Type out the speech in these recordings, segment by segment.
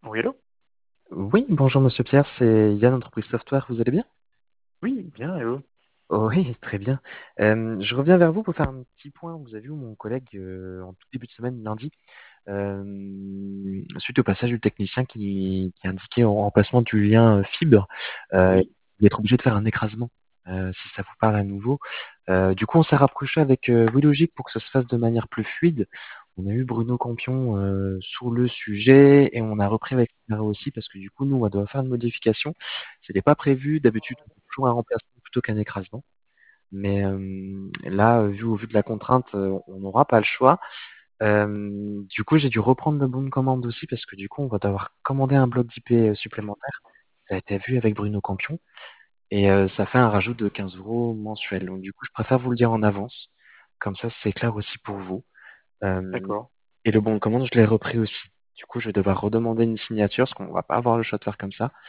Oui, allô? Oui, bonjour Monsieur Pierre, c'est Yann Entreprise Software, vous allez bien? Oui, bien, allô? Oh oui, très bien. Je reviens vers vous pour faire un petit point. Vous avez vu mon collègue en tout début de semaine, lundi, suite au passage du technicien qui indiquait en remplacement du lien fibre, Oui, il va être obligé de faire un écrasement, si ça vous parle à nouveau. Du coup, on s'est rapproché avec WeLogic pour que ça se fasse de manière plus fluide. On a eu Bruno Campion sur le sujet et on a repris avec Sarah aussi parce que du coup, nous, on doit faire une modification. C'était pas prévu. D'habitude, on fait toujours un remplacement plutôt qu'un écrasement. Mais là, vu de la contrainte, on n'aura pas le choix. Du coup, j'ai dû reprendre le bon de commande aussi parce que du coup, on va devoir commander un bloc d'IP supplémentaire. Ça a été vu avec Bruno Campion et ça fait un rajout de 15 euros mensuel. Donc du coup, je préfère vous le dire en avance. Comme ça, c'est clair aussi pour vous. Euh, d'accord. et le bon de commande, je l'ai repris aussi. Du coup, je vais devoir redemander une signature parce qu'on va pas avoir le choix de faire comme ça.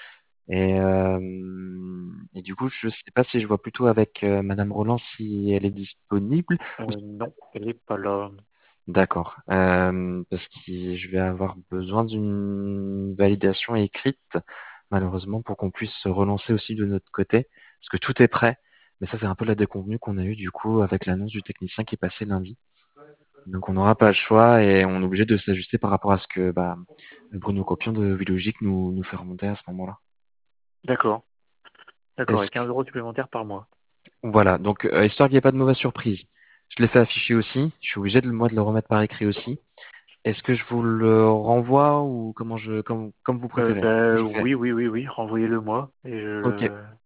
Et du coup, je sais pas si je vois plutôt avec Madame Roland si elle est disponible. Ou Non, elle est pas là. D'accord. Parce que je vais avoir besoin d'une validation écrite, malheureusement, pour qu'on puisse se relancer aussi de notre côté. Parce que tout est prêt. Mais ça, c'est un peu la déconvenue qu'on a eue du coup avec l'annonce du technicien qui est passé lundi. Donc on n'aura pas le choix et on est obligé de s'ajuster par rapport à ce que Bruno Copion de Villogic nous fait remonter à ce moment-là. D'accord, d'accord, et Est-ce que 15 euros supplémentaires par mois. Voilà, donc histoire qu'il n'y ait pas de mauvaise surprise. Je l'ai fait afficher aussi. Je suis obligé moi de le remettre par écrit aussi. Est-ce que je vous le renvoie ou comme vous préférez? Je fais. Oui, oui, oui, oui, renvoyez-le moi et Ok.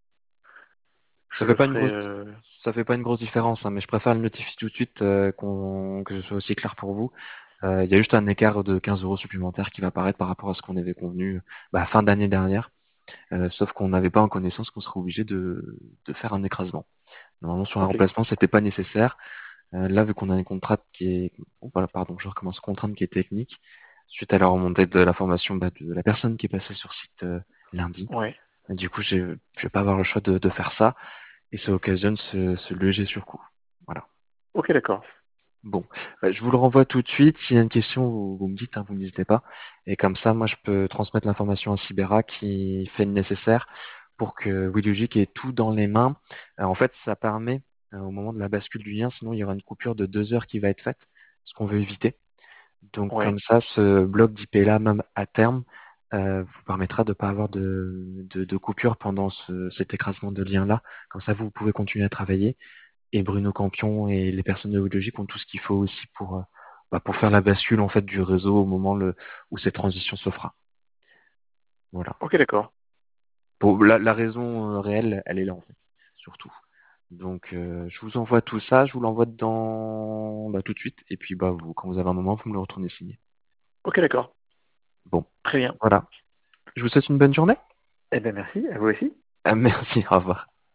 je Ça fait le pas une ferai. grosse ça fait pas une grosse différence, hein, mais je préfère le notifier tout de suite que ce soit aussi clair pour vous. Il y a juste un écart de 15 euros supplémentaires qui va apparaître par rapport à ce qu'on avait convenu fin d'année dernière. Sauf qu'on n'avait pas en connaissance qu'on serait obligé de faire un écrasement. Normalement sur un Ok, remplacement, c'était pas nécessaire. Là, vu qu'on a une contrainte qui est, oh, voilà, pardon, je recommence, contrainte qui est technique, suite à la remontée de la formation de la personne qui est passée sur site lundi. ouais, Et du coup, je vais pas avoir le choix de faire ça, et ça occasionne ce léger surcoût. Voilà. ok, d'accord. Bon, je vous le renvoie tout de suite. S'il y a une question, vous me dites, hein, vous n'hésitez pas. Et comme ça, moi, je peux transmettre l'information à Sibera qui fait le nécessaire pour que WeLogic ait tout dans les mains. En fait, ça permet, au moment de la bascule du lien, sinon il y aura une coupure de 2 heures qui va être faite, ce qu'on veut éviter. Donc Ouais, comme ça, ce bloc d'IP-là, même à terme, vous permettra de ne pas avoir de coupure pendant cet écrasement de lien-là. Comme ça, vous pouvez continuer à travailler et Bruno Campion et les personnes de Logic ont tout ce qu'il faut aussi pour faire la bascule en fait du réseau au moment où cette transition se fera. Voilà. ok, d'accord. Pour la raison réelle, elle est là en fait, surtout. Donc je vous envoie tout ça, je vous l'envoie tout de suite, et puis vous, quand vous avez un moment, vous me le retournez signé. Ok, d'accord. Bon, Très bien. voilà. Je vous souhaite une bonne journée. Eh bien, merci, à vous aussi. Merci, au revoir.